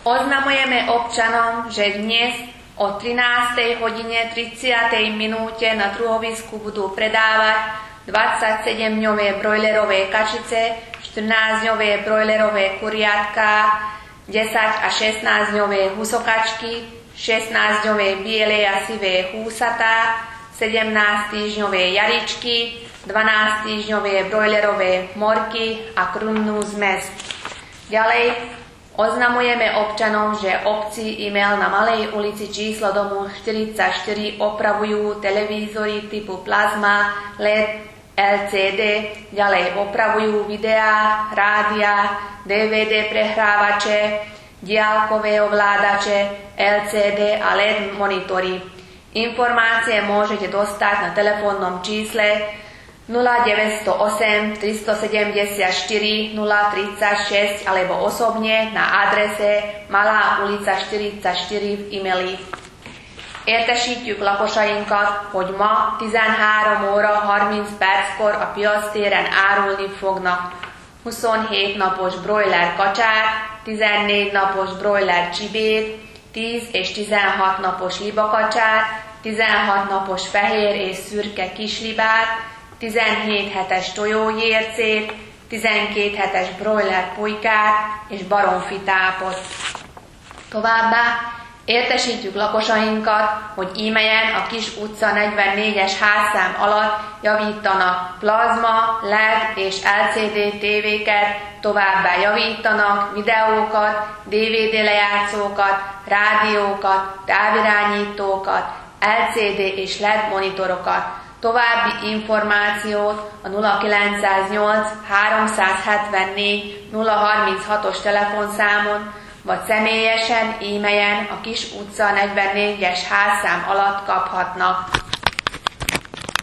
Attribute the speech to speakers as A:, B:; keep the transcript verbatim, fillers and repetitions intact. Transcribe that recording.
A: Oznamujeme občanom, že dnes o trinástej hodine tridsiatej minúte na druhovisku budú predávať dvadsaťsedemdňové brojlerové kačice, štrnásťdňové brojlerové kuriatka, desať a šestnásťdňové husokačky, šestnásťdňové biele a sivé húsatá, sedemnásťtýždňové jaričky, dvanásťtýždňové brojlerové morky a krunnú zmes. Ďalej oznamujeme občanom, že obci e-mail na Malej ulici číslo domu štyridsaťštyri opravujú televízory typu plazma, el é dé, el cé dé, ďalej opravujú videá, rádia, dé vé dé prehrávače, diaľkové ovládače, el cé dé a el é dé monitory. Informácie môžete dostať na telefónnom čísle nula deväť nula osem, tristosedemdesiatštyri, nula tridsaťšesť alebo osobne na adrese Malá ulica százszázszázsztyri v e-maili. Értesítjük lakosainkat, hogy ma tizenhárom óra harminc perckor a piactéren árulni fognak huszonhét napos broiler kacsát, tizennégy napos broiler csibét, tíz és tizenhat napos libakacsát, tizenhat napos fehér és szürke kislibát, tizenhét hetes tojójércét, tizenkét hetes broiler pulykát és baromfitápot. Továbbá értesítjük lakosainkat, hogy e-mailen a Kis utca negyvennégyes házszám alatt javítanak plazma, el é dé és el cé dé tévéket, továbbá javítanak videókat, dé vé dé lejátszókat, rádiókat, távirányítókat, el cé dé és el é dé monitorokat. További információt a nulla kilencszáznyolc, háromszázhetvennégy, nulla harminchatos telefonszámon, vagy személyesen e-mailen a Kis utca negyvennégyes házszám alatt kaphatnak.